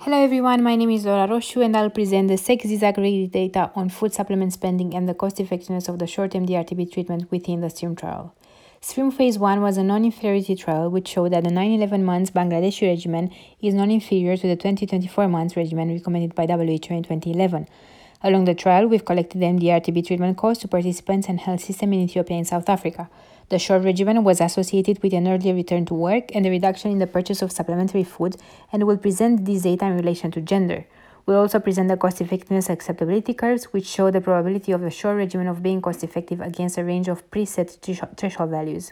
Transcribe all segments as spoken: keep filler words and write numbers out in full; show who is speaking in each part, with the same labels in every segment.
Speaker 1: Hello everyone, my name is Laura Roșu and I'll present the six disaggregated data on food supplement spending and the cost effectiveness of the short-term D R T B treatment within the STREAM trial. STREAM Phase one was a non-inferiority trial which showed that the nine eleven months Bangladeshi regimen is non-inferior to the twenty twenty-four months regimen recommended by W H O in twenty eleven. Along the trial, we've collected M D R T B treatment costs to participants and health system in Ethiopia and South Africa. The short regimen was associated with an earlier return to work and a reduction in the purchase of supplementary food, and will present these data in relation to gender. We'll also present the cost-effectiveness acceptability curves, which show the probability of the short regimen of being cost-effective against a range of preset threshold values.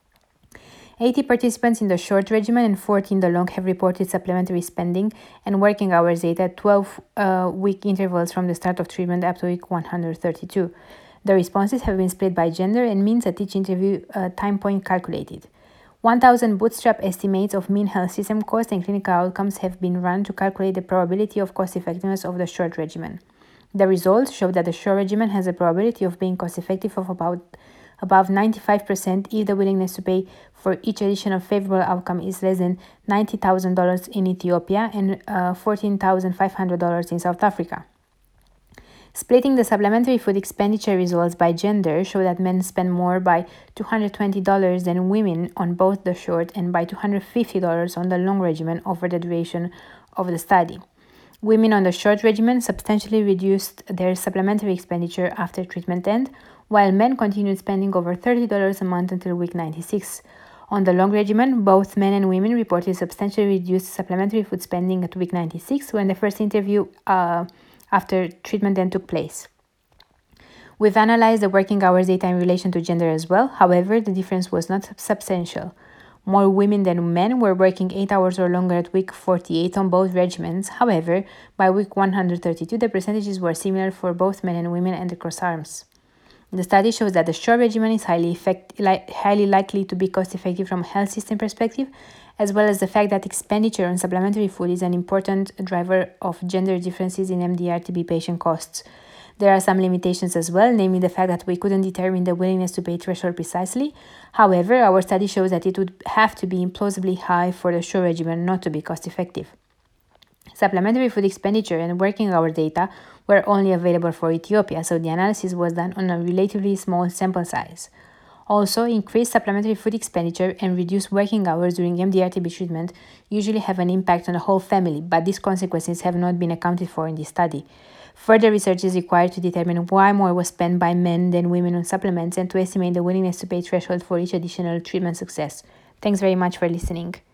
Speaker 1: eighty participants in the short regimen and forty in the long have reported supplementary spending and working hours data at twelve-week uh, intervals from the start of treatment up to week one hundred thirty-two. The responses have been split by gender and means at each interview uh, time point calculated. one thousand bootstrap estimates of mean health system cost and clinical outcomes have been run to calculate the probability of cost effectiveness of the short regimen. The results show that the short regimen has a probability of being cost effective of about above ninety-five percent if the willingness to pay for each additional favorable outcome is less than ninety thousand dollars in Ethiopia and uh, fourteen thousand five hundred dollars in South Africa. Splitting the supplementary food expenditure results by gender show that men spend more by two hundred twenty dollars than women on both the short and by two hundred fifty dollars on the long regimen over the duration of the study. Women on the short regimen substantially reduced their supplementary expenditure after treatment end, while men continued spending over thirty dollars a month until week ninety-six. On the long regimen, both men and women reported substantially reduced supplementary food spending at week ninety-six when the first interview uh, after treatment then took place. We've analyzed the working hours data in relation to gender as well. However, the difference was not substantial. More women than men were working eight hours or longer at week forty-eight on both regimens. However, by week one hundred thirty-two, the percentages were similar for both men and women and across arms. The study shows that the short regimen is highly, effect- li- highly likely to be cost-effective from a health system perspective, as well as the fact that expenditure on supplementary food is an important driver of gender differences in M D R T B patient costs. There are some limitations as well, namely the fact that we couldn't determine the willingness to pay threshold precisely. However, our study shows that it would have to be implausibly high for the short regimen not to be cost-effective. Supplementary food expenditure and working hour data were only available for Ethiopia, so the analysis was done on a relatively small sample size. Also, increased supplementary food expenditure and reduced working hours during M D R T B treatment usually have an impact on the whole family, but these consequences have not been accounted for in this study. Further research is required to determine why more was spent by men than women on supplements and to estimate the willingness to pay threshold for each additional treatment success. Thanks very much for listening.